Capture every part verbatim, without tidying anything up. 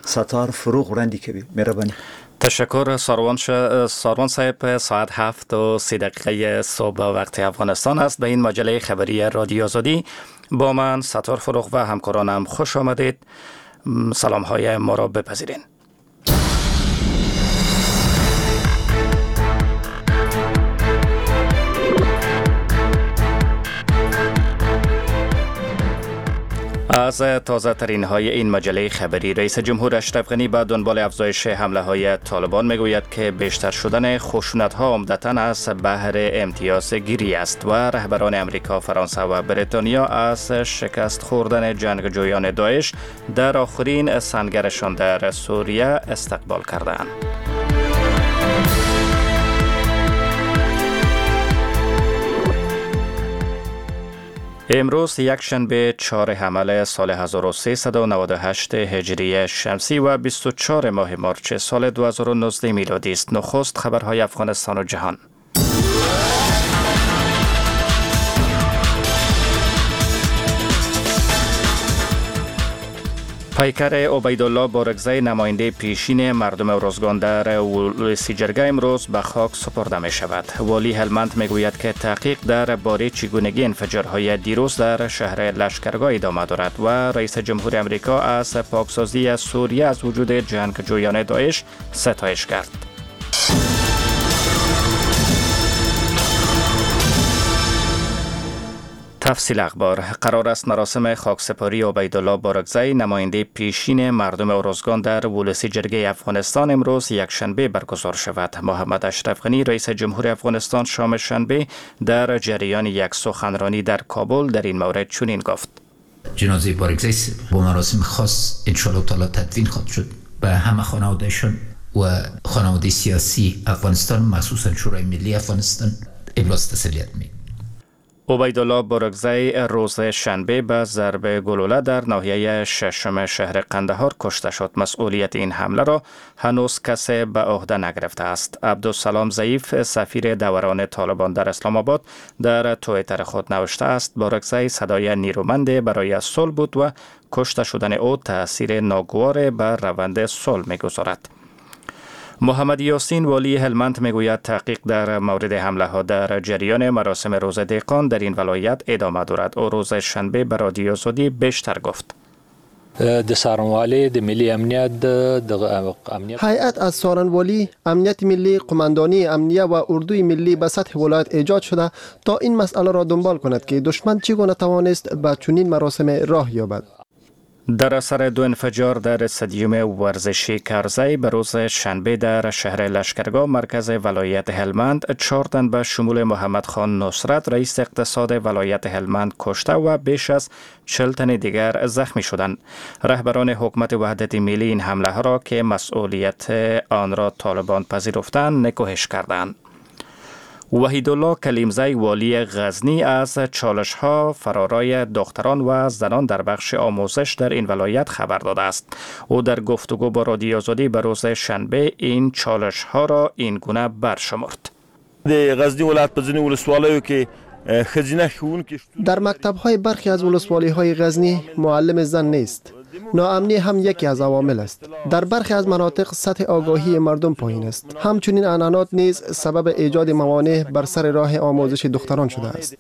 ستار فروغ رندی کبی مهربانی. تشکر ساروان ش... ساروان صاحب. ساعت هفت و سی دقیقه صبح وقت افغانستان است. به این مجله خبری رادیو آزادی با من ستار فروغ و همکارانم خوش آمدید. سلام های ما را بپذیرین. از تازه ترین های این مجله خبری، رئیس جمهور اشرف غنی به دنبال افزایش حمله های طالبان میگوید که بیشتر شدن خشونت ها عمدتاً از بهر امتیاز گیری است و رهبران امریکا، فرانسه و بریتانیا از شکست خوردن جنگجویان داعش در آخرین سنگرشان در سوریه استقبال کردند. امروز یک شنبه چهار حمل سال هزار و سیصد و نود و هشت هجری شمسی و بیست و چهار ماه مارچ سال دو هزار و نوزده میلادی است. نخست خبرهای افغانستان و جهان. پیکر عبیدالله بارگزی، نماینده پیشین مردم ارزگان در ولسی جرگه، امروز به خاک سپرده می شود. والی هلمند می گوید که تحقیق در باره چگونگی انفجارهای دیروز در شهر لشکرگاه ادامه دارد و رئیس جمهور امریکا از پاکسازی سوریه از وجود جنگجویان داعش ستایش کرد. تفصیل اخبار. قرار است مراسم خاکسپاری عبیدالله بارگزی، نماینده پیشین مردم ارزگان در ولسی جرگه افغانستان، امروز یک شنبه برگزار شود. محمد اشرف غنی، رئیس جمهور افغانستان، شام شنبه در جریان یک سخنرانی در کابل در این مورد چنین گفت: جنازه بارگزی با مراسم خاص ان شاء الله تعالی تدفین خواهد شد. به همه خانواده‌شان و خانواده سیاسی افغانستان، مخصوصا شورای ملی افغانستان، ابراز تسلیت می عبیدالله بارگزی روز شنبه به ضرب گلوله در ناحیه ششم شهر قندهار کشته شد. مسئولیت این حمله را هنوز کسی به عهده نگرفته است. عبدالسلام ضعیف، سفیر دوران طالبان در اسلام آباد، در توییتر خود نوشته است: بارگزی صدای نیرومند برای صلح بود و کشته شدن او تأثیر ناگوار بر روند صلح می‌گذارد. محمد یاسین، والی هلمند، میگوید تحقیق در مورد حمله ها در جریان مراسم روز دهقان در این ولایت ادامه دارد. او روز شنبه به رادیو آزادی بیشتر گفت: د سارنوالی د ملی امنیت د امنیت هیئت از سارنوالی، امنیت ملی، قماندانی امنیه و اردوی ملی به سطح ولایت ایجاد شده تا این مسئله را دنبال کند که دشمن چگونه توانست به چنین مراسم راه یابد. در اثر دو انفجار در استادیوم ورزشی کرزی به روز شنبه در شهر لشکرگاه مرکز ولایت هلمند، چهار تن به شمول محمد خان نصرت، رئیس اقتصاد ولایت هلمند، کشته و بیش از چهل تن دیگر زخمی شدند. رهبران حکومت وحدت ملی این حمله ها را که مسئولیت آن را طالبان پذیرفتند نکوهش کردند. وحیدالله کلیمزی، والی غزنی، از چالش ها فرارای دختران و زنان در بخش آموزش در این ولایت خبر داده است. او در گفتگو با رادیو آزادی به روز شنبه این چالش ها را این گونه برشمرد: غزنی ولایت په ځینو ولسوالیو کې ښځینه ښوونکي در مکتب های برخی از ولسوالی های غزنی معلم زن نیست. ناامنی هم یکی از عوامل است. در برخی از مناطق سطح آگاهی مردم پایین است. همچنین عنعنات نیز سبب ایجاد موانع بر سر راه آموزش دختران شده است.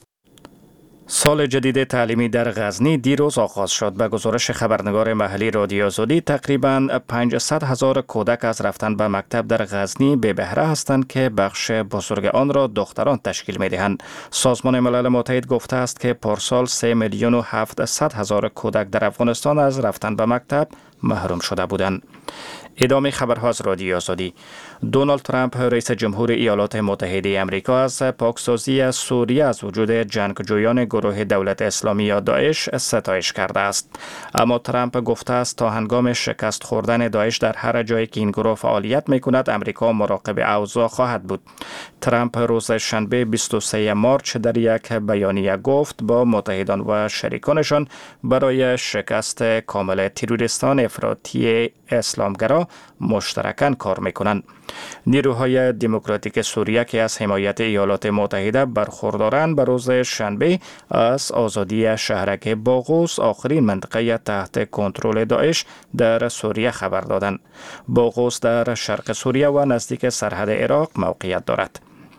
سال جدید تعلیمی در غزنی دیروز آغاز شد. به گزارش خبرنگار محلی رادیو آزادی، تقریباً پانصد هزار کودک از رفتن به مکتب در غزنی بی بهره هستند که بخش بزرگ آن را دختران تشکیل می دهند. سازمان ملل متحد گفته است که پارسال سه میلیون و هفتصد هزار کودک در افغانستان از رفتن به مکتب محروم شده بودند. ادامه خبرها از رادیو آزادی. دونالد ترامپ، رئیس جمهور ایالات متحده آمریکا، از پاکسازی سوریه از وجود جنگجویان گروه دولت اسلامی یا داعش ستایش کرده است. اما ترامپ گفته است تا هنگام شکست خوردن داعش در هر جایی که این گروه فعالیت می‌کند، آمریکا مراقب اوضاع خواهد بود. ترامپ روز شنبه بیست و سوم مارچ در یک بیانیه گفت با متحدان و شریکانشان برای شکست کامل تروریستان افراطی اسلامگرا سوریا مشترکاً کار میکنند. نیروهای دموکراتیک سوریه که از حمایت ایالات متحده برخوردارند به روز شنبه از آزادی شهرک باغوس، آخرین منطقه تحت کنترل داعش در سوریه خبر دادند. باغوس در شرق سوریه و نزدیک سرحد عراق موقعیت دارد.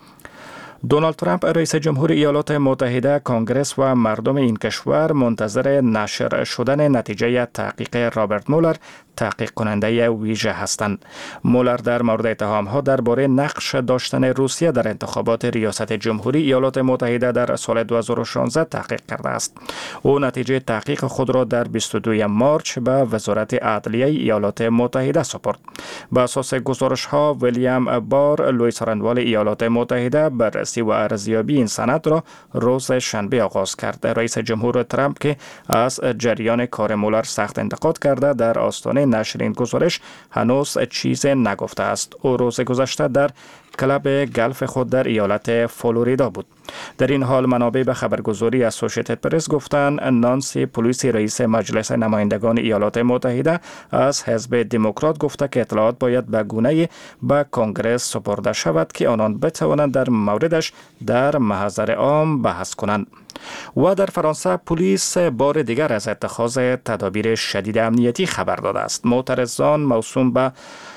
دونالد ترامپ رئیس جمهور ایالات متحده، کنگره و مردم این کشور منتظر نشر شدن نتیجه تحقیق رابرت مولر، تحقیق کننده ویژه هستند. مولر در مورد اتهام‌ها درباره نقش داشتن روسیه در انتخابات ریاست جمهوری ایالات متحده در سال دو هزار و شانزده تحقیق کرده است. او نتیجه تحقیق خود را در بیست و دوم مارچ به وزارت عدلیه ایالات متحده سپرد. بر اساس گزارش‌ها، ویلیام بار، لوئیس رندوال ایالات متحده بررسی و ارزیابی این سند را روز شنبه آغاز کرد. رئیس جمهور ترامپ که از جریان کار مولر سخت انتقاد کرده، در آستانه نشر این گزارش هنوز چیز نگفته است. او روز گذشته در کلب گلف خود در ایالت فلوریدا بود. در این حال منابع به خبرگزاری اسوسییتد پرس گفتند نانسی پلوسی، رئیس مجلس نمایندگان ایالات متحده از حزب دموکرات، گفته که اطلاعات باید به گونه‌ای به کنگره سپرده شود که آنان بتوانند در موردش در محضر عام بحث کنند. و در فرانسه پلیس بار دیگر از اتخاذ تدابیر شدید امنیتی خبر داده است. معترضان موسوم به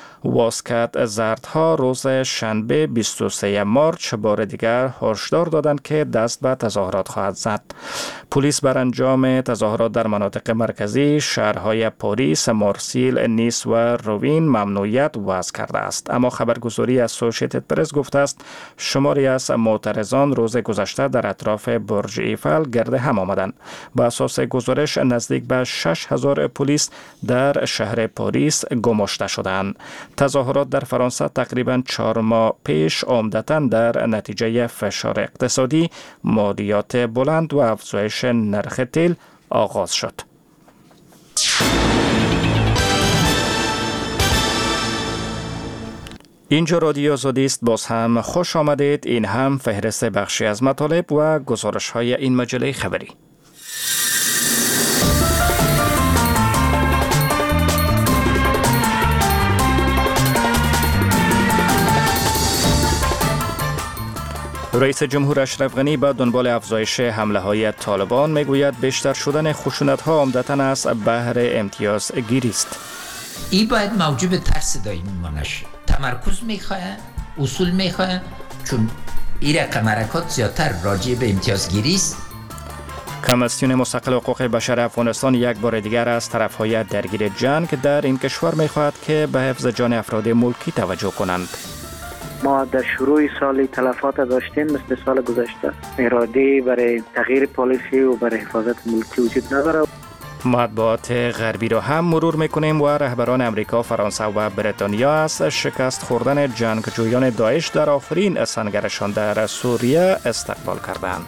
واسکت زردها روز شنبه بیست و سوم مارچ بار دیگر هشدار دادند که دست به تظاهرات خواهد زد. پلیس بر انجام تظاهرات در مناطق مرکزی شهرهای پاریس، مارسیل، نیس و روین ممنوعیت وضع کرده است. اما خبرگزاری اسوسییتد پرس گفته است شماری از معترضان روز گذشته در اطراف برج ایفل گرد هم آمدند. با اساس گزارش نزدیک به شش هزار پلیس در شهر پاریس گماشته شدند. تظاهرات در فرانسه تقریباً چهار ماه پیش عمدتاً در نتیجه فشار اقتصادی، مالیات بلند و افزایش نرخ تیل آغاز شد. اینجا رادیو آزادی است. باز هم خوش آمدید. این هم فهرست بخشی از مطالب و گزارش های این مجله خبری. رئیس جمهور اشرف غنی به دنبال افزایش حمله های طالبان میگوید بیشتر شدن خشونت ها عمدتاً از بهر امتیاز گیری است. این باید موجب ترس دائمی نشه. تمرکز میخواه، اصول میخواه، چون این رقم حرکات زیادتر راجع به امتیاز گیری است. کمیسیون مستقل حقوق بشر افغانستان یک بار دیگر از طرفهای درگیر جنگ در این کشور میخواهد که به حفظ جان افراد ملکی توجه کنند. ما در شروع سال تلفات داشتیم مثل سال گذشته. اراده برای تغییر پالیسی و برای حفاظت ملکی وجود نداره. مطبوعات غربی را هم مرور میکنیم و رهبران امریکا، فرانسه و بریتانیا از شکست خوردن جنگجویان داعش در آخرین سنگرشان در سوریه استقبال کردند.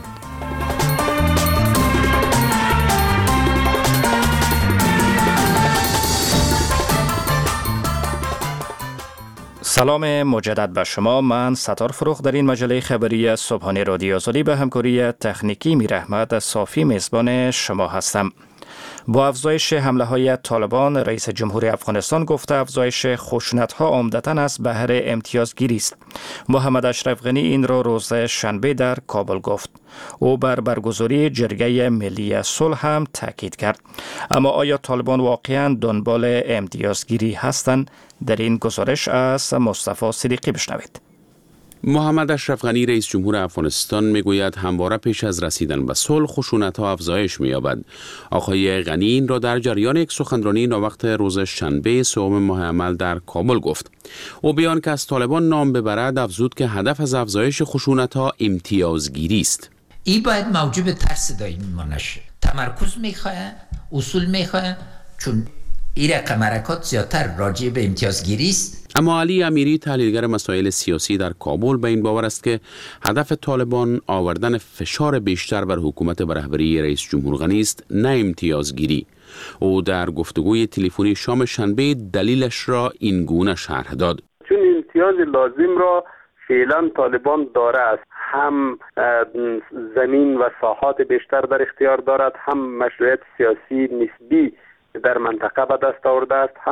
سلام مجدد به شما. من ستار فروخ در این مجله خبری صبحانه رادیو آزادی به همکاری تکنیکی میر احمد صافی میزبان شما هستم. با افزایش حمله های طالبان، رئیس جمهور افغانستان گفته افزایش خشونت ها عمدتاً از بهر امتیازگیری است. محمد اشرف غنی این را روز شنبه در کابل گفت. او بر برگزاری جرگه ملی صلح هم تاکید کرد. اما آیا طالبان واقعاً دنبال امتیازگیری هستند؟ در این گزارش از مصطفی صدیقی بشنوید. محمد اشرف غنی رئیس جمهور افغانستان میگوید همواره پیش از رسیدن به صلح خشونت‌ها افزایش می‌یابد. آقای غنی این را در جریان یک سخنرانی ناوقت روز شنبه سوم ماه عمل در کابل گفت. او بیان که از طالبان نام ببرد افزود که هدف از افزایش خشونت‌ها امتیازگیری است. این باید موجب ترس دائمی نشه. تمرکز می‌خواد، اصول می‌خواد، چون این رقم حرکات زیادتر راجع به امتیازگیری است. اما علی امیری، تحلیلگر مسائل سیاسی در کابل، به این باور است که هدف طالبان آوردن فشار بیشتر بر حکومت به رهبری رئیس جمهور غنی است، نه امتیازگیری. او در گفتگوی تلفنی شام شنبه دلیلش را این گونه شرح داد. چون امتیاز لازم را فعلا طالبان داره است، هم زمین و ساحات بیشتر در اختیار دارد، هم مشروعیت سیاسی نسبی در منطقه به دست آورده است، هم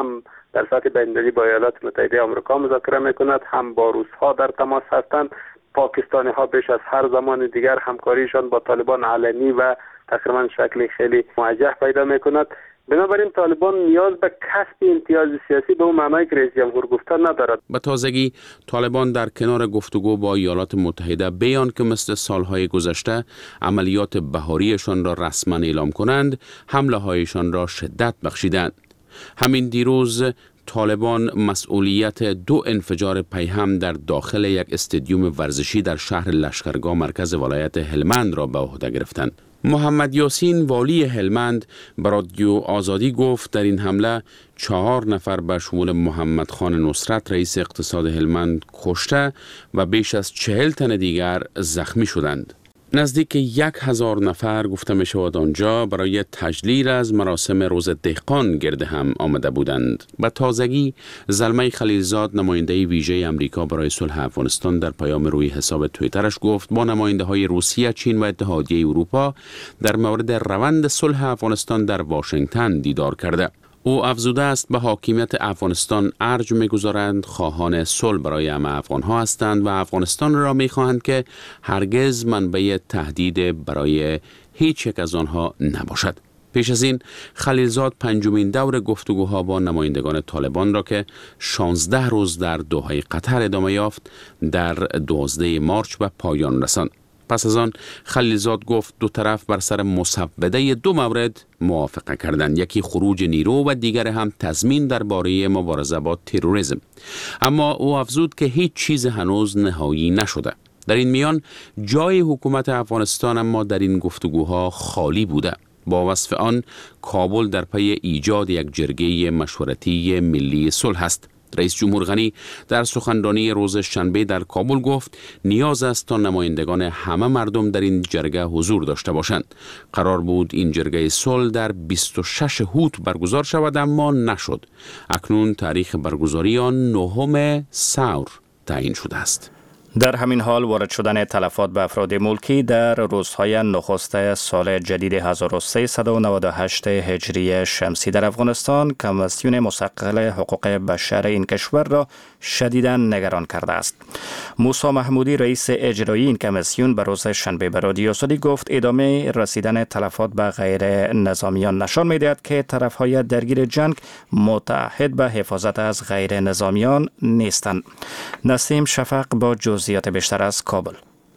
در سطح بین‌المللی با ایالات متحده آمریکا مذاکره میکند، هم با روس‌ها در تماس هستند. پاکستانی ها بیش از هر زمان دیگر همکاریشان با طالبان علنی و تقریبا شکلی خیلی موجه پیدا میکند. بنابراین طالبان نیاز به کسب امتیاز سیاسی به اون معنایی که رئیس جمهور گفته ندارد. به تازگی طالبان در کنار گفتگو با ایالات متحده بیان که مثل سالهای گذشته عملیات بهاریشان را رسما اعلام کنند، حمله هایشان را شدت بخشیدند. همین دیروز طالبان مسئولیت دو انفجار پیهم در داخل یک استادیوم ورزشی در شهر لشکرگاه مرکز ولایت هلمند را به عهده گرفتند. محمد یاسین والی هلمند به رادیو آزادی گفت در این حمله چهار نفر به شمول محمد خان نصرت رئیس اقتصاد هلمند کشته و بیش از چهل تن دیگر زخمی شدند. نزدیک یک هزار نفر گفته می شود آنجا برای تجلیل از مراسم روز دهقان گرد هم آمده بودند. به تازگی زلمه خلیلزاد نماینده ویژه امریکا برای صلح افغانستان در پیام روی حساب توییترش گفت با نماینده های روسیه، چین و اتحادیه اروپا در مورد روند صلح افغانستان در واشنگتن دیدار کرده. او افزوده است به حاکمیت افغانستان ارج می‌گذارند، خواهان صلح برای همه افغان‌ها هستند و افغانستان را می‌خواهند که هرگز منبع تهدید برای هیچ یک از آنها نباشد. پیش از این خلیلزاد پنجمین دور گفتگوها با نمایندگان طالبان را که شانزده روز در دوحه قطر ادامه یافت در دوازده مارچ به پایان رساند. پس از آن خلیلزاد گفت دو طرف بر سر مسوده دو مورد موافقه کردند، یکی خروج نیرو و دیگر هم تضمین درباره مبارزه با تروریسم. اما او افزود که هیچ چیز هنوز نهایی نشده. در این میان جای حکومت افغانستان اما در این گفتگوها خالی بوده. با وصف آن کابل در پی ایجاد یک جرگه مشورتی ملی صلح است. رئیس جمهور غنی در سخنرانی روز شنبه در کابل گفت نیاز است تا نمایندگان همه مردم در این جرگه حضور داشته باشند. قرار بود این جرگه صلح در بیست و شش هوت برگزار شود اما نشد. اکنون تاریخ برگزاری آن نهم سور تعیین شده است. در همین حال وارد شدن تلفات به افراد ملکی در روزهای نخست سال جدید هزار و سیصد و نود و هشت هجری شمسی در افغانستان کمیسیون مستقل حقوق بشر این کشور را شدیداً نگران کرده است. موسی محمودی رئیس اجرایی این کمیسیون به روز شنبه به رادیو آزادی گفت ادامه رسیدن تلفات به غیر نظامیان نشان می‌دهد که طرف‌های درگیر جنگ متعهد به حفاظت از غیر نظامیان نیستند. نسیم شفق با جزئیات بیشتر از کابل.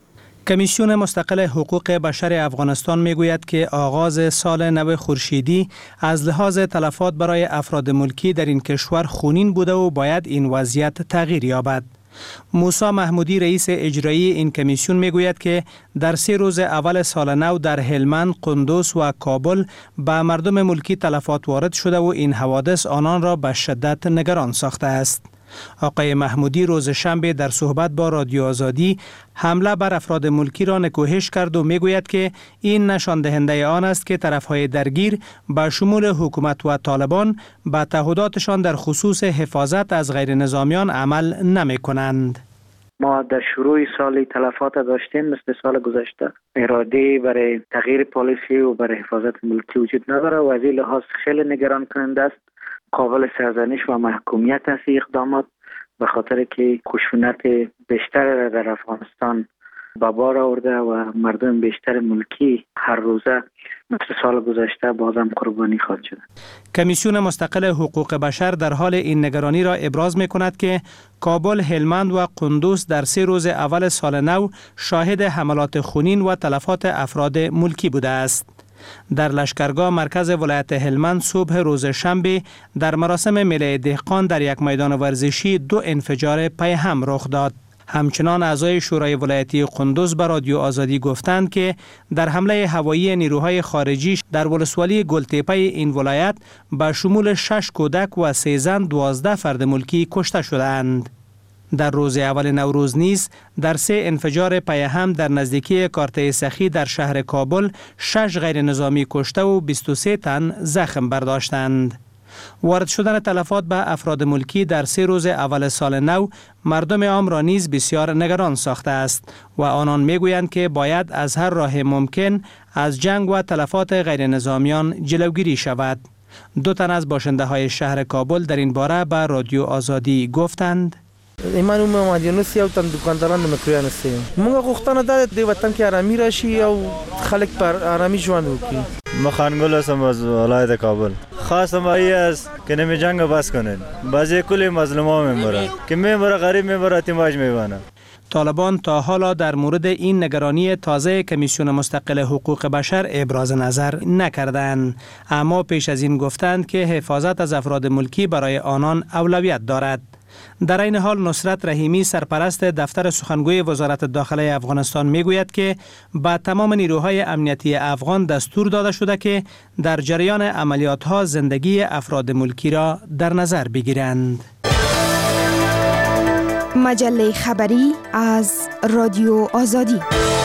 کمیسیون مستقل حقوق بشر افغانستان میگوید که آغاز سال نو خورشیدی از لحاظ تلفات برای افراد ملکی در این کشور خونین بوده و باید این وضعیت تغییر یابد. موسی محمودی رئیس اجرایی این کمیسیون میگوید که در سه روز اول سال نو در هلمند، قندوز و کابل به مردم ملکی تلفات وارد شده و این حوادث آنان را به شدت نگران ساخته است. آقای محمودی روز شنبه در صحبت با رادیو آزادی حمله بر افراد ملکی را نکوهش کرد و میگوید که این نشان دهنده آن است که طرفهای درگیر به شمول حکومت و طالبان به تعهداتشان در خصوص حفاظت از غیر نظامیان عمل نمی کنند. ما در شروع سال تلفات داشتیم مثل سال گذشته. اراده برای تغییر پالیسی و برای حفاظت ملکی وجود نداره و از این لحاظ خیلی نگران کننده است. قابل سرزنش و محکومیت است اقدامات، به خاطر که خشونت بیشتر در افغانستان به بار آورده و مردم بیشتر ملکی هر روزه مثل سال گذشته بازم قربانی خواهد شد. کمیسیون مستقل حقوق بشر در حال این نگرانی را ابراز می کند که کابل، هلمند و قندوز در سه روز اول سال نو شاهد حملات خونین و تلفات افراد ملکی بوده است. در لشکرگاه مرکز ولایت هلمند صبح روز شنبه در مراسم ملی دهقان در یک میدان ورزشی دو انفجار پیهم رخ داد. همچنان اعضای شورای ولایتی قندوز به رادیو آزادی گفتند که در حمله هوایی نیروهای خارجی در ولسوالی گلتیپه این ولایت به شمول شش کودک و سه زن دوازده فرد ملکی کشته شدند. در روز اول نوروز نیز در سه انفجار پیهم در نزدیکی کارته سخی در شهر کابل شش غیر نظامی کشته و بیست و سه تن زخم برداشتند. وارد شدن تلفات به افراد ملکی در سه روز اول سال نو مردم عام را نیز بسیار نگران ساخته است و آنان میگویند که باید از هر راه ممکن از جنگ و تلفات غیر نظامیان جلوگیری شود. دو تن از باشنده های شهر کابل در این باره به رادیو آزادی گفتند ایمان اوم مادیانوس یو تن دکانداران مکریانوس موږ غوښتنه ده د وطن کې آرامي راشي او خلک پر آرامي ژوند وکړي. مخانگل هستم از ولایت کابل. خواستم ای است که نمی جنگ بس کنن. بعضی کلی مظلوما میمرن که میمره غریب میمره تیماج میبانه. طالبان تا حالا در مورد این نگرانی تازه کمیسیون مستقل حقوق بشر ابراز نظر نکردند، اما پیش از این گفتند که حفاظت از افراد ملکی برای آنان اولویت دارد. در این حال نصرت رحیمی سرپرست دفتر سخنگوی وزارت داخله افغانستان میگوید که به تمام نیروهای امنیتی افغان دستور داده شده که در جریان عملیات ها زندگی افراد ملکی را در نظر بگیرند. مجله خبری از رادیو آزادی.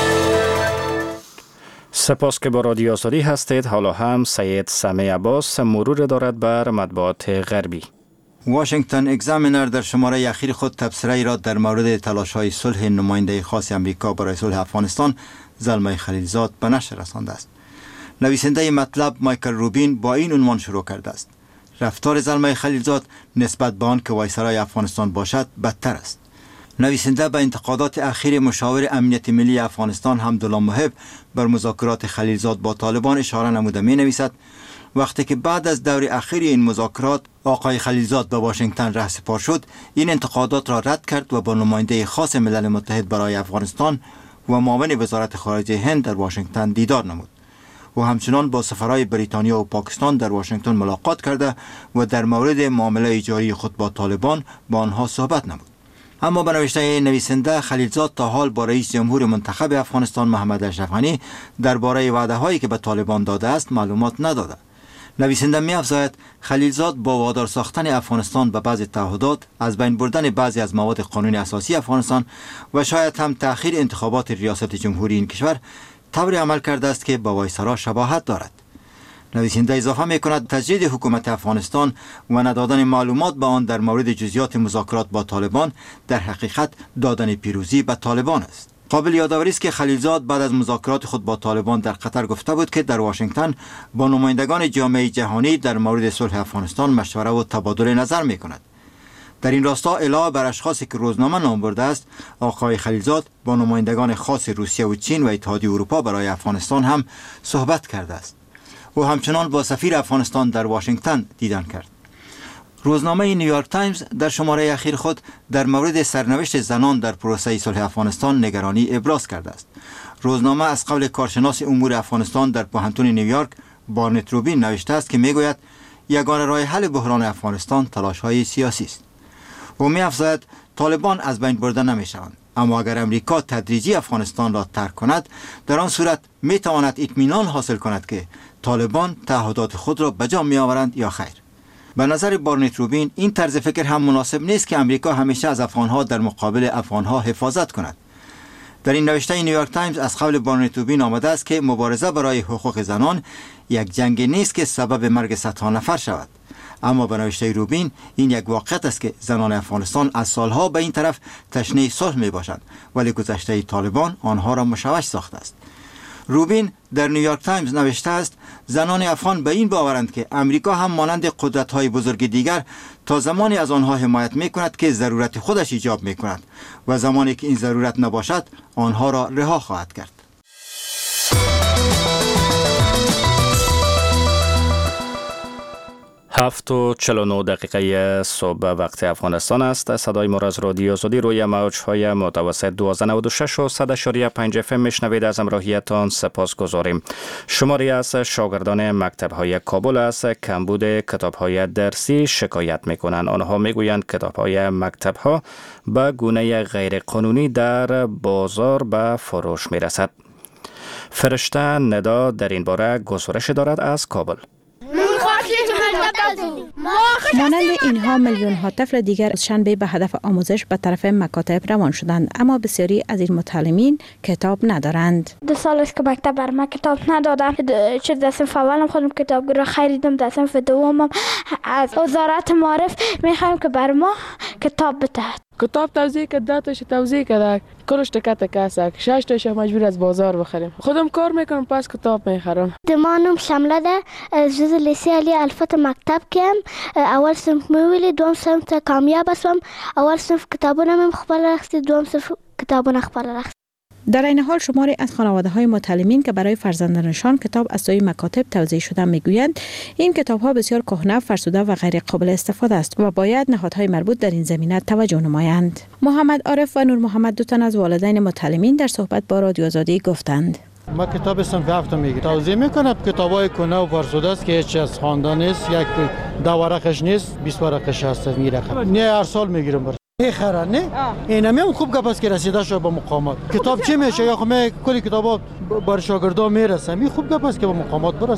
سپاس که با رادیو آزادی هستید. حالا هم سید سمیع عباس مرور دارد بر مطبوعات غربی. واشنگتن اگزامینر در شماره اخیر خود تبصره را در مورد تلاش‌های صلح نماینده خاص امریکا برای صلح افغانستان زلمه خلیلزاد به نشر رسانده است. نویسنده مطلب مایکل روبین با این عنوان شروع کرده است: رفتار زلمه خلیلزاد نسبت به آن که وایسرای افغانستان باشد بدتر است. نویسنده به انتقادات اخیر مشاور امنیت ملی افغانستان حمدالله محب بر مذاکرات خلیلزاد با طالبان اشاره نموده می نویسد: وقتی که بعد از دور اخیر این مذاکرات آقای خلیلزاد به واشنگتن رهسپار شد، این انتقادات را رد کرد و با نماینده خاص ملل متحد برای افغانستان و معاون وزارت خارجه هند در واشنگتن دیدار نمود و همچنان با سفرهای بریتانیا و پاکستان در واشنگتن ملاقات کرده و در مورد معامله جاری خود با طالبان با آنها صحبت نمود. اما به نوشته نویسنده، خلیلزاد تا حال با رئیس جمهور منتخب افغانستان محمد اشرف غنی درباره وعده هایی که به طالبان داده است معلومات نداده. نویسنده می افزاید خلیلزاد با وادار ساختن افغانستان به بعضی تعهدات، از بین بردن بعضی از مواد قانون اساسی افغانستان و شاید هم تأخیر انتخابات ریاست جمهوری این کشور طوری عمل کرده است که با وایسرا شباهت دارد. نویسنده اضافه می کند تجدید حکومت افغانستان و ندادن معلومات به آن در مورد جزئیات مذاکرات با طالبان در حقیقت دادن پیروزی به طالبان است. قابل یادآوری است که خلیلزاد بعد از مذاکرات خود با طالبان در قطر گفته بود که در واشنگتن با نمایندگان جامعه جهانی در مورد صلح افغانستان مشوره و تبادل نظر می کند. در این راستا علاوه بر اشخاصی که روزنامه نام برده است، آقای خلیلزاد با نمایندگان خاص روسیه و چین و اتحادیه اروپا برای افغانستان هم صحبت کرده است. او همچنان با سفیر افغانستان در واشنگتن دیدن کرد. روزنامه نیویورک تایمز در شماره اخیر خود در مورد سرنوشت زنان در پروسه صلح افغانستان نگرانی ابراز کرده است. روزنامه از قول کارشناس امور افغانستان در پوهنتون نیویورک بارنت روبین نوشته است که میگوید یگانه راه حل بحران افغانستان تلاش‌های سیاسی است. او می‌افزاید طالبان از بین برده نمی‌شوند، اما اگر امریکا تدریجی افغانستان را ترک کند، در آن صورت می‌تواند اطمینان حاصل کند که طالبان تعهدات خود را به جا می‌آورند یا خیر. به نظر بارنت روبین این طرز فکر هم مناسب نیست که امریکا همیشه از افغانها در مقابل افغانها حفاظت کند. در این نوشته نیویورک تایمز از قول بارنت روبین آمده است که مبارزه برای حقوق زنان یک جنگ نیست که سبب مرگ صدها نفر شود. اما به نوشته روبین این یک واقعیت است که زنان افغانستان از سالها به این طرف تشنه صلح می باشند، ولی گذشته طالبان آنها را مشوش ساخته است. روبین در نیویورک تایمز نوشته است زنان افغان به این باورند که امریکا هم مانند قدرت‌های بزرگ دیگر تا زمانی از آنها حمایت می‌کند که ضرورت خودش ایجاب می‌کند و زمانی که این ضرورت نباشد آنها را رها خواهد کرد. هفت و چل و نه دقیقه صبح وقت افغانستان است. صدای ما را از رادیو آزادی روی موج‌های متوسط دویست و نود و شش و صد و شش پنج اف ام میشنوید. از همراهیتان سپاس گذاریم. شماری از شاگردان مکتب‌های کابل از کمبود کتاب‌های درسی شکایت می‌کنند. آنها می‌گویند کتاب‌های مکتب‌ها به گونه غیرقانونی در بازار به فروش می‌رسد. فرشته ندا در این باره گزارش دارد از کابل. مانند اینها میلیون ها طفل دیگر از شنبه به هدف آموزش به طرف مکاتب روان شدند، اما بسیاری از این متعلمین کتاب ندارند. دو سال است که مکتب بر ما کتاب ندادن. چه در صنف اولم خودم کتاب را خریدم، در صنف دومم از وزارت معارف میخوایم که بر ما کتاب بدهد. کتاب توزیع کرد، ده تاش توزیع کرد، کلش تکه تکه است، شش تاش مجبور از بازار بخریم. خودم کار میکنم پس کتاب میخرم. دمانم شامله ده جز لیسه علی الفت مکتب کم اول صنف میولی دوم صنف کامیاب هستم. اول صنف کتابونه مخبر رخصی دوم صنف کتابونه خبر رخصی. در این حال شماری از خانواده های متعلمین که برای فرزندانشان کتاب از سوی مکاتب توزیع شده میگویند این کتاب ها بسیار کهنه، فرسوده و غیر قابل استفاده است و باید نهادهای مربوط در این زمینه توجه نمایند. محمد عارف و نور محمد دو تن از والدین متعلمین در صحبت با رادیو آزادی گفتند: ما کتاب صنف هفتم میگیرم. توزیع میکنم کتابای کنه و فرسوده است که هیچ از خواندن نیست، یک دو ورقش نیست، بیست ورقش هست میرخم. نه هر سال میگیرم. میخرن نه اینا میام خوب گپ است که رسیده شو به مقامات. کتاب چی میشه یا خب من کلی کتابا بر شاگردا میرسم. این خوب گپ است که به مقامات برسه.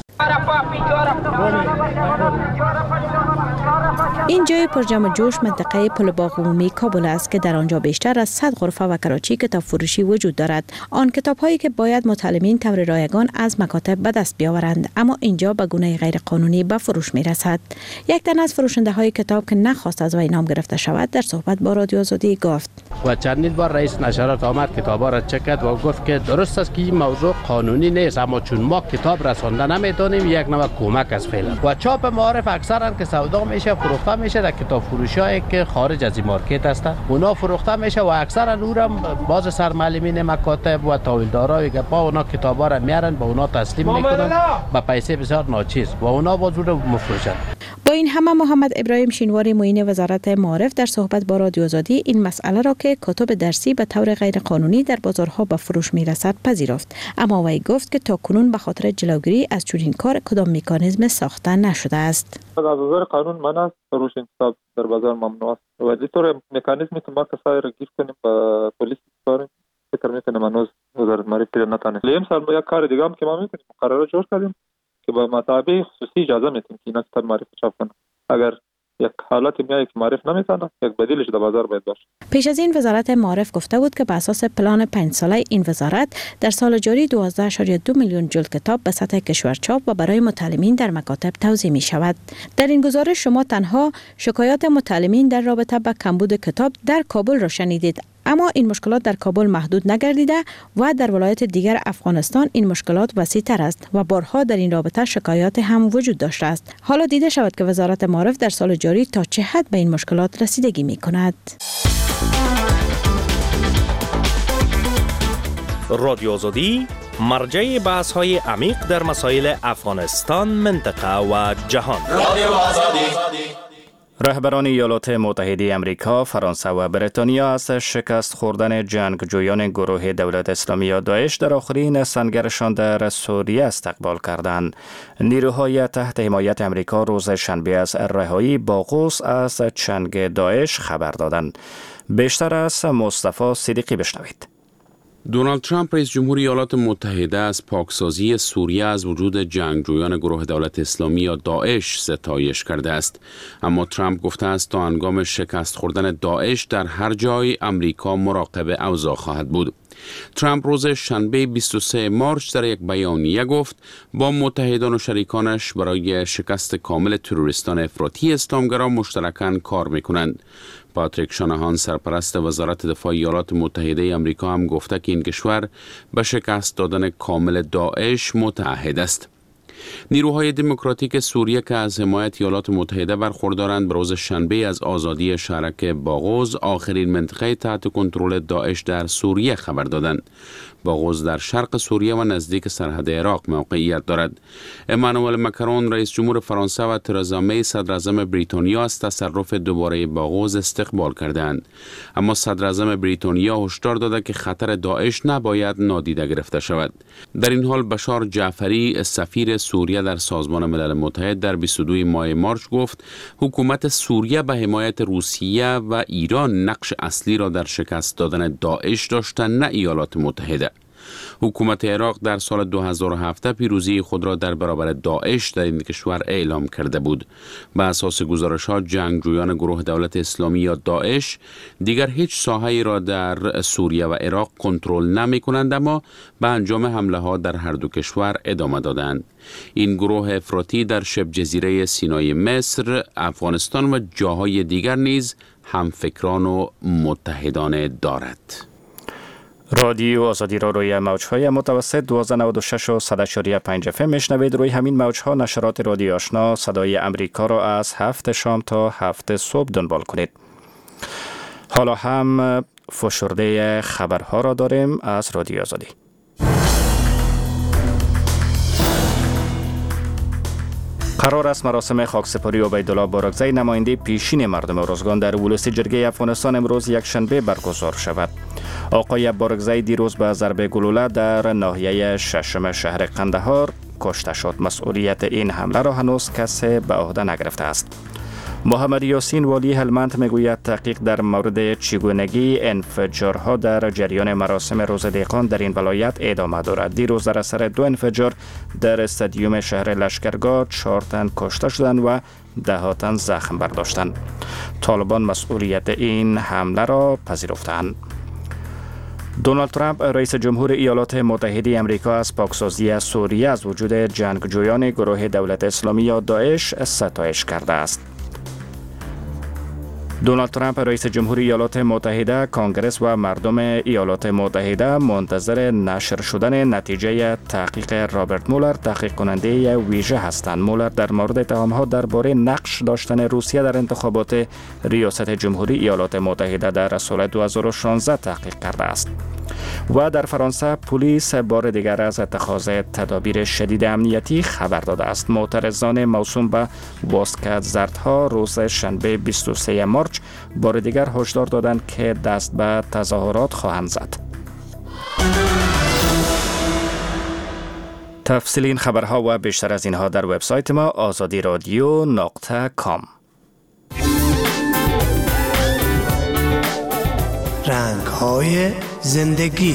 این جای پرجم جوش منطقه پل باغ عمومی کابل است که در آنجا بیشتر از صد غرفه و کراچی کتاب فروشی وجود دارد. آن کتاب هایی که باید متعلمین طور رایگان از مکاتب به دست بیاورند، اما اینجا به گونه غیر قانونی به فروش می رسد. یک تن از فروشنده های کتاب که نخواست از وی نام گرفته شود در صحبت با رادیو آزادی گفت: و چندین بار رئیس نشرات آمد کتابا را چک کرد و گفت که درست است که این موضوع قانونی نیست، اما چون ما کتاب رسانده نمیتونیم یک نوع کمک از فعلا. و چاپ معارف اکثرا که سودا میشه فروخته میشه در کتاب فروشایی که خارج از این مارکت هستند، اونا فروخته میشه و اکثرا اونم باز سرمعلمین مکاتب و تاویلدارای که با اونا کتابا را میارن با اونا تسلیم میکنن با پیسه بسیار ناچیز و اونا باز اون مفروشن. با این همه محمد ابراهیم شینواری معین وزارت معارف در صحبت با رادیو آزادی این مسئله را که کتب درسی به طور غیر قانونی در بازارها به فروش میرسد پذیرفت، اما وی گفت که تاکنون به خاطر جلوگیری از چنین کار کدام مکانیزم ساخته نشده است. از نظر قانون من است فروش کتاب در بازار ممنوع است و از طور مکانیزمی که ما کسایی را گیر کنیم به پلیس بسپاریم فکر میکنم هنوز وزارت معرفی نتانست. لیم سال یک کار دیگه هم که ما میکنیم مقررات جور کردیم که با مطابع خصوصی اجازه میتیم که اینا کتاب معرفی چاپ کنن. اگر یک حالت میایی که معرف نمیکنه یک بدیلش در بازار باید باشه. پیش از این وزارت معارف گفته بود که بر اساس پلان پنج ساله این وزارت در سال جاری دوازده ممیز دو میلیون جلد کتاب به سطح کشور چاپ و برای متعلمین در مکاتب توزیع می شود. در این گزارش شما تنها شکایات متعلمین در رابطه با کمبود کتاب در کابل را شنیدید، اما این مشکلات در کابل محدود نگردیده و در ولایات دیگر افغانستان این مشکلات وسیع‌تر است و بارها در این رابطه شکایات هم وجود داشته است. حالا دیده شود که وزارت معارف در سال جاری تا چه حد به این مشکلات رسیدگی می کند. رادیو آزادی مرجع بحث های عمیق در مسائل افغانستان، منطقه و جهان. رادیو آزادی. رهبران ایالات متحده امریکا، فرانسه و بریتانیا از شکست خوردن جنگجویان گروه دولت اسلامی یا داعش در آخرین سنگرشان در سوریه استقبال کردند. نیروهای تحت حمایت امریکا روز شنبه از رهایی باغوس از چنگ داعش خبر دادند. بیشتر از مصطفی صدیقی بشنوید. دونالد ترامپ رئیس جمهور ایالات متحده از پاکسازی سوریه از وجود جنگجویان گروه دولت اسلامی یا داعش ستایش کرده است، اما ترامپ گفته است تا هنگام شکست خوردن داعش در هر جای امریکا مراقب اوضاع خواهد بود. ترامپ روز شنبه بیست و سوم مارس در یک بیانیه گفت با متحدان و شریکانش برای شکست کامل تروریستان افراطی اسلامگرا مشترکاً کار می‌کنند. پاتریک شانهان سرپرست وزارت دفاع ایالات متحده آمریکا هم گفته که این کشور به شکست دادن کامل داعش متعهد است. نیروهای دموکراتیک سوریه که از حمایت ایالات متحده برخوردارند، روز شنبه از آزادی شهرک باغوز، آخرین منطقه تحت کنترل داعش در سوریه خبر دادند. باغوز در شرق سوریه و نزدیک سرحد عراق موقعیت دارد. امانوئل مکرون رئیس جمهور فرانسه و ترزا می صدر اعظم بریتانیا از تصرف دوباره باغوز استقبال کردند، اما صدر اعظم بریتانیا هشدار داده که خطر داعش نباید نادیده گرفته شود. در این حال بشار جعفری سفیر سوریه در سازمان ملل متحد در بیست و دو ماه مارس گفت حکومت سوریه به حمایت روسیه و ایران نقش اصلی را در شکست دادن داعش داشته، نه ایالات متحده. حکومت عراق در سال دو هزار و هفت پیروزی خود را در برابر داعش در این کشور اعلام کرده بود. به اساس گزارش‌ها جنگجویان گروه دولت اسلامی یا داعش دیگر هیچ ساحه‌ای را در سوریه و عراق کنترل نمی‌کنند، اما به انجام حمله‌ها در هر دو کشور ادامه دادند. این گروه افراطی در شبه جزیره سینای مصر، افغانستان و جاهای دیگر نیز همفکران و متحدان دارد. رادیو آزادی را روی موج‌های متوسط دویست و نود و شش و صد و چهار و پنج اف ام میشنوید. روی همین موج‌ها نشرات رادیو آشنا صدای امریکا را از هفت شام تا هفت صبح دنبال کنید. حالا هم فشرده خبرها را داریم از رادیو آزادی. قرار است مراسم خاکسپاری عبیدالله بارکزی نماینده پیشین مردم ارزگان در ولسی جرگه افغانستان امروز یک شنبه برگزار شود. آقای بارکزی دیروز به ضربه گلوله در ناحیه ششم شهر قندهار کشته شد. مسئولیت این حمله را هنوز کسی به عهده نگرفته است. محمد یاسین والی هلمند میگوید تحقیق در مورد چگونگی انفجارها در جریان مراسم روز دهقان در این ولایت ادامه دارد. دیروز در اثر دو انفجار در استادیوم شهر لشکرگاه چهار تن کشته شدند و ده ها تن زخم برداشتند. طالبان مسئولیت این حمله را پذیرفتند. دونالد ترامپ رئیس جمهور ایالات متحده آمریکا از پاکسازی سوریه از وجود جنگجویان گروه دولت اسلامی یا داعش ستایش کرده است. دونالد ترامپ رئیس جمهور ایالات متحده، کانگرس و مردم ایالات متحده منتظر نشر شدن نتیجه تحقیق رابرت مولر، تحقیق کننده ویژه هستند. مولر در مورد اتهامات درباره نقش داشتن روسیه در انتخابات ریاست جمهوری ایالات متحده در سال دو هزار و شانزده تحقیق کرده است. و در فرانسه پلیس بار دیگر از اتخاذ تدابیر شدید امنیتی خبر داده است. معترضان موسوم به واسکت زردها روز شنبه بیست و سوم مارچ بار دیگر هشدار دادند که دست به تظاهرات خواهند زد. تفصیل این خبرها و بیشتر از اینها در وبسایت ما آزادی رادیو نقطه کام. رنگ‌های زندگی.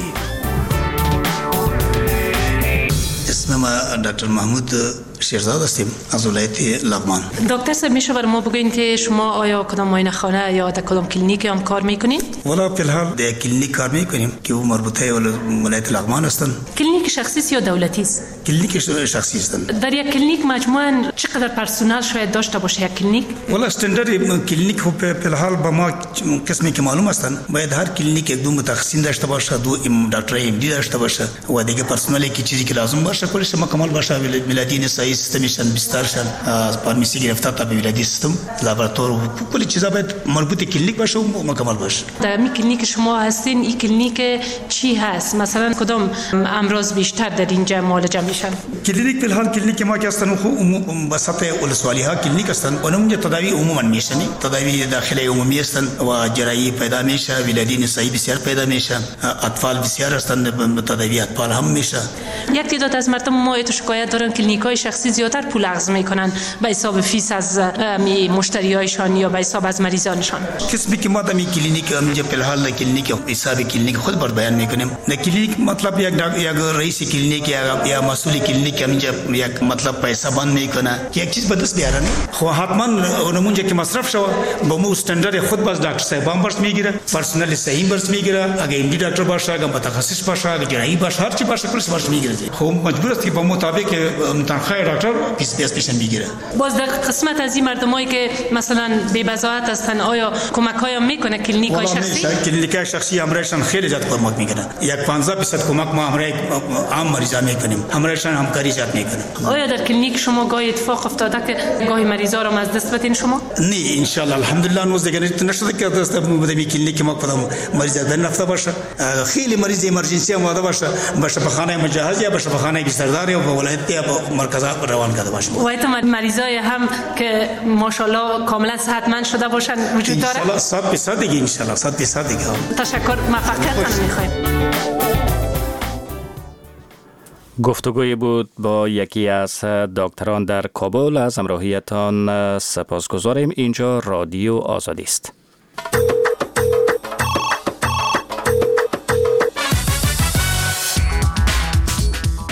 اسم ما دکتر محمود شیرزاد هستیم از ولایت لغمان. دکتر صاحب میشه بر ما بگوین که شما آیا کدام معاینه خانه یا در کدام کلینیک هم کار میکنین؟ والا فی الحال در کلینیک کار میکنیم که او مربوطه ولایت لغمان هستن. کلینیک شخصی یا دولتی است؟ کلینیک شخصی هستن. در یک کلینیک مجموعاً چقدر پرسنل شاید داشته باشه یک کلینیک؟ والا استاندارد کلینیک خب فی الحال با ما قسمی که معلوم هستن باید هر کلینیک یک دو متخصصین داشته باشه، دو دکتر ام دی داشته باشه و دیگه پرسنلی که چیزی که لازم باشه کلش مکمل باشه. ولادی نسایی سیستمشن بیسترشن از فارمسی گرفته تا به ولادی سیستم لابراتوار و کلی چیزا باید مربوط کلینیک باشه و مکمل باشه. در می کلینیک شما هستین این کلینیک چی هست؟ مثلا کدام امراض بیشتر در اینجا معالجه میشن؟ کلینیک فی الحال کلینیک ما که هستن خو به سطح ولسوالی ها کلینیک هستن. اونم تداوی عموما میشن، تداوی داخلی عمومی هستن و جراحی پیدا میشه، ولادی نسایی بسیار پیدا میشه، اطفال بسیار هستن، تداوی اطفال هم میشه. یک تعداد از مردم ما ات شکایت دارن کلینیک‌های شخصی زیادتر پول اخذ میکنن به حساب فیس از مشتریایشان یا به حساب از مریضانشان. کسبی که ما در این کلینیک اینجا به حال کلینیک حساب کلینیک خود بر بیان میکنیم. در کلینیک مطلب یک یک رئیس کلینیک یا یا مسئول کلینیک اینجا یک مطلب پیسه بند میکنه یک چیز به دست بیارن. خب حتما اونمونجا که مصرف شو با مو استاندارد خود باز دکتر صاحب برس میگیره، پرسنل صحیح برس میگیره، اگه ام دی دکتر باشه، اگه متخصص باشه، اگه جراحی باشه، هر چی باشه کلش برس میگیره. خب مجبور است که با مطابق تنخواه دکتر پیش پیش پیشن میگیره. باز در قسمت از این مردمایی که مثلا بی بضاعت هستن آیا کمک‌های میکنه کلینیک‌های شخصی؟ کلینیک‌های شخصی امرایشان خیلی زیاد کمک میکنه. یک پانزده درصد کمک ما امرای عام مریضا میکنیم. امرایشان همکاری زیاد میکنه. آیا در کلینیک شما گاهی اتفاق افتاده که گاهی مریضا رو از دست بدین شما؟ نه ان شاء الله الحمدلله نوز دیگه نشده که دست بدیم کلینیک ما کدام مریض در نفته باشه. خیلی مریض امرجنسی اومده باشه باشه به خانه مجهز یا باشه به خانه بیستردار یا به ولایت یا به مرکزات روان کرده باشه. و ایت مریضای هم که ماشاءالله کاملا صحتمند شده باشن وجود داره؟ ان شاء الله صد درصد دیگه ان شاء الله صد درصد دیگه. تشکر، موفقیت می‌خوایم. گفتگوی بود با یکی از دکتران در کابل. از همراهیتان سپاسگزاریم. اینجا رادیو آزادی است.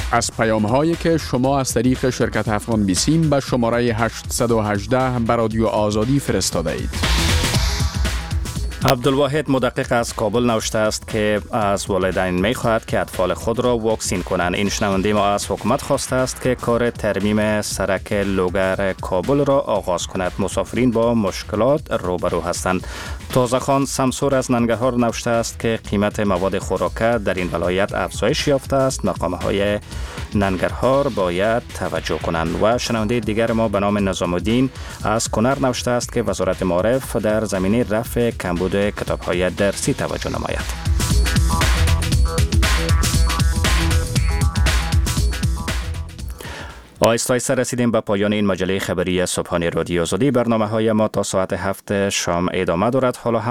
از پیام هایی که شما از طریق شرکت افغان بیسیم به شماره هشت یک هشت به رادیو آزادی فرستاده اید. عبدالواحد مدقق از کابل نوشته است که از والدین می خواهد که اطفال خود را واکسین کنند. این شنونده ما از حکومت خواسته است که کار ترمیم سرک لوگر کابل را آغاز کند. مسافرین با مشکلات روبرو هستند. تازه‌خان سمسور از ننگرهار نوشته است که قیمت مواد خوراکه در این ولایت افزایش یافته است. مقامه های ننگرهار باید توجه کنند. و شنونده دیگر ما به نام نظام الدین از کنر نوشته است که وزارت معارف در زمینه رفع کمبود کتاب‌های درسی توجه نماید. آهسته آهسته رسیدیم به پایان این مجله خبری صبحانه رادیو آزادی. برنامه‌های ما تا ساعت هفت شام ادامه دارد. حالا هم